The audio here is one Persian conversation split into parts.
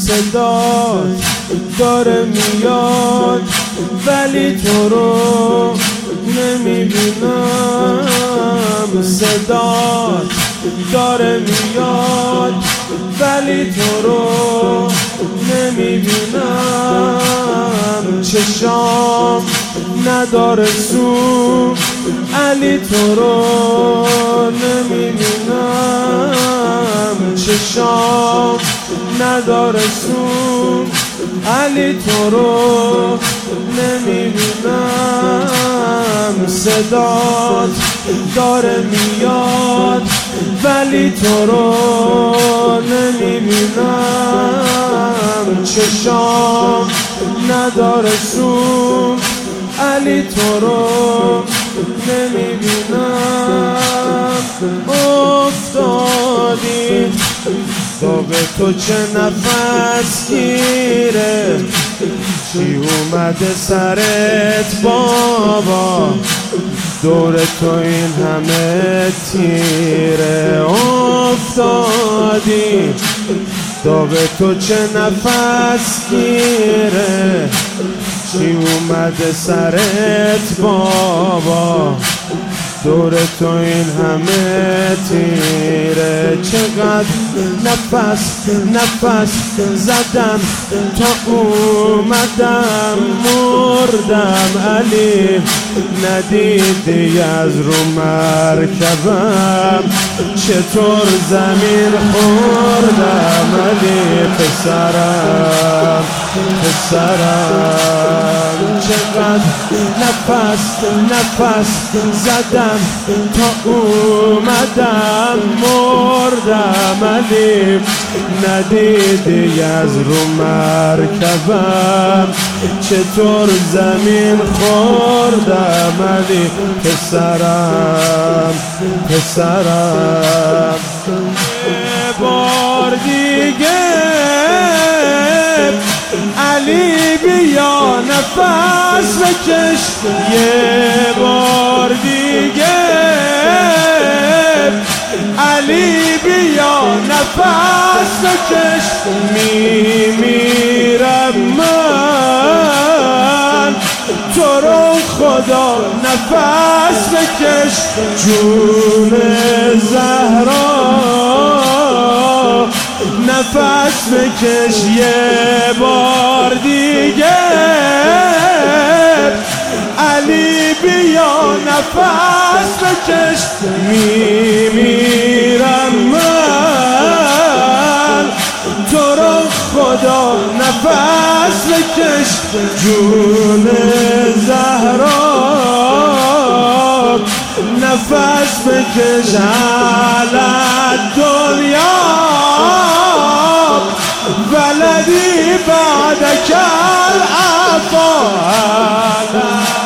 صدات داره میاد ولی تو رو نمیبینم. صدات داره میاد ولی تو رو نمیبینم. چشام نداره سو علی تو رو نمیبینم. چشام نداره سو علی تو رو نمیبینم. صدات داره میاد ولی تو رو نمیبینم. چشام نداره سو علی تو رو نمیبینم. افتادی تو به تو چه نفس گیره، چی اومده سرت بابا، دور تو این همه تیره. افتادی تو به تو چه نفس گیره، چی اومده سرت بابا، دور تو این همه تیره. چقدر نفس زدم تا اومدم مردم علی، ندیدی از رو مرکبم چطور زمین خوردم علی. پسرم چقدر نفس زدم تا اومدم مردم علی، ندیدی از رو مرکبم چطور زمین خوردم علی. پسرم یه بار دیگه علی بیا نفس بکش، یه بار دیگه علی بیا نفس بکش. میمیرم من تو رو خدا نفس بکش. جون زهرا نفس بکش یه بار دیگه علی بیا نفس بکش. میمیرم من تو رو خدا نفس بکش. جون زهرا نفس بکش. على دنیا بلدی بعدك العفا.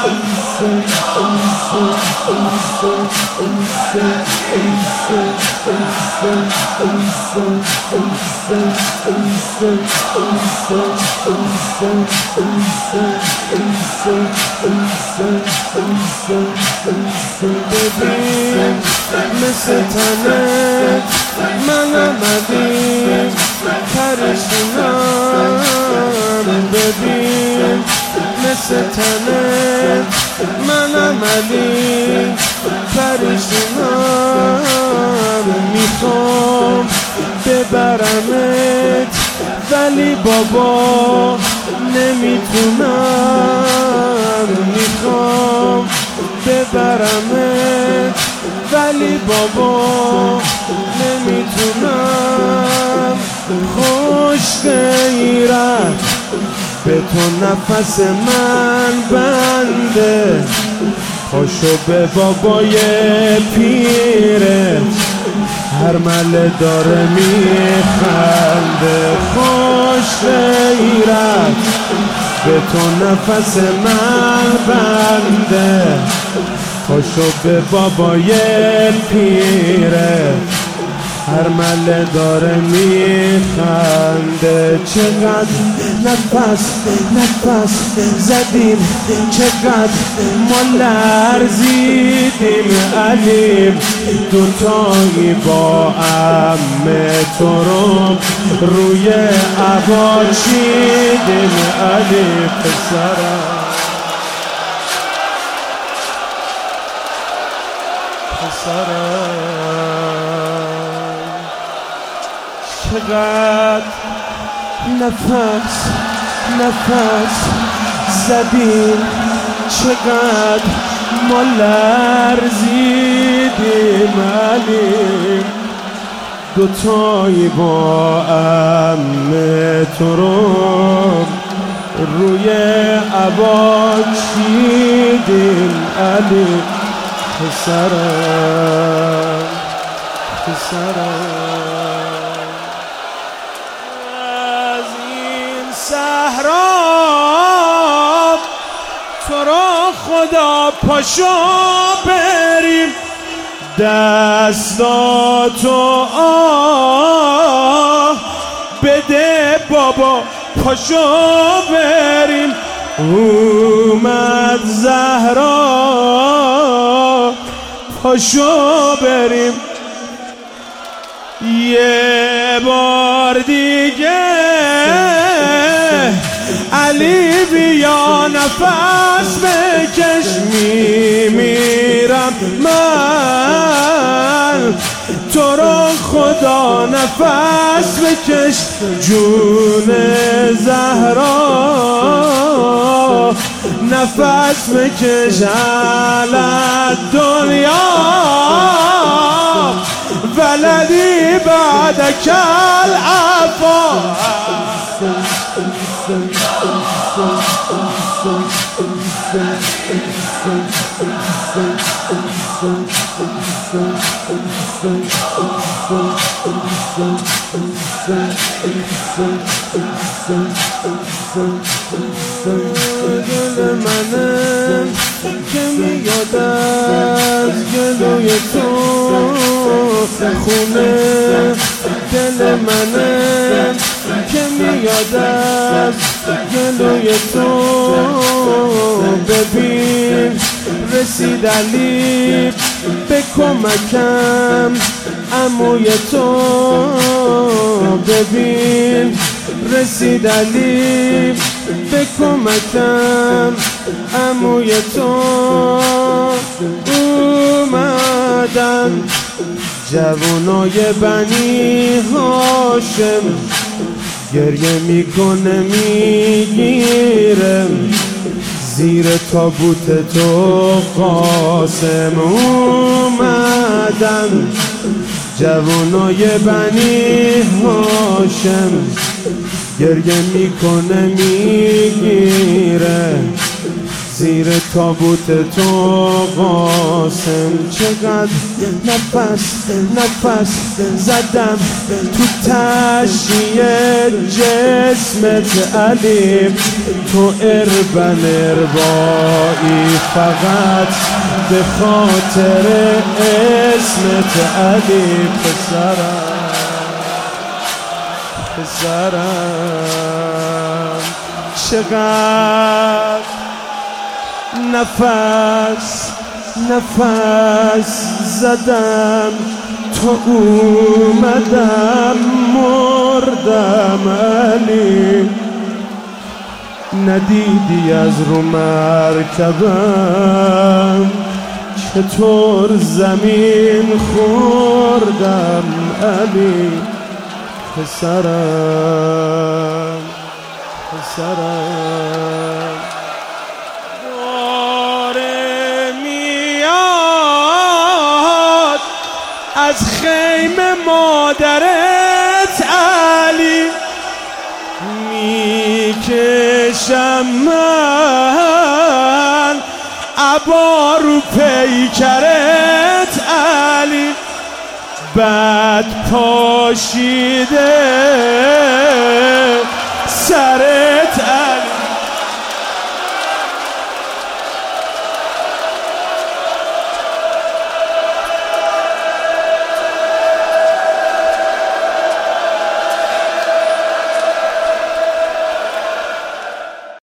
ببین مثل تنت منم علی پریشونم. ببین مثل تنت منم علی پریشونم. میخوام ببرمت ولی بابا نمیتونم. میخوام ببرمت ولی بابا نمیتونم. خوش غیرت به تو نفس من بنده، پاشو به بابای پیرت هر مله داره میخنده. خوش غیرت به تو نفس من بنده، پاشو به بابای پیرت هر مله داره میخنده. چقدر نفس زدیم چقدر ما لرزیدیم علیم دوتایی با عمه تو روی عبا چیدیم علیم پسرم چقدر نفس زدیم چقدر ما لرزیدیم علیم دوتایی با عمه تو روی عبا چیدیم علیم پسرم از این صحرا تو را خدا پاشو بریم دستاتو آه بده بابا پاشو بریم اومد زهرا پاشو بریم یه بار دیگه علی بیا نفس بکش میمیرم من تو رو خدا نفس بکش جون زهرا نفس بکش علی دنیا ولدی بعدک العفا دل منم که میاد از گلوی تو خونه دل منم که میاد از گلوی تو ببین رسید علی به کمکم عموی تو ببین رسید علی به کمکم عموی تو اومدن جوانای بنی هاشم گریه میکنه میگیره زیر تابوت تو قاسم اومدن جوانای بنی هاشم گریه میکنه میگیره زیر تابوت تو قاسم چقدر نفس زدم تو تشییع جسمت علیم تو اربایی فقط به خاطر اسمت علیم پسرم چقدر نفس زدم تو اومدم مردم علی ندیدی از رو مرکبم چطور زمین خوردم علی پسرم از خیمه مادرت علی میکشم من عبا رو پیکرت علی بد پاشیده سرت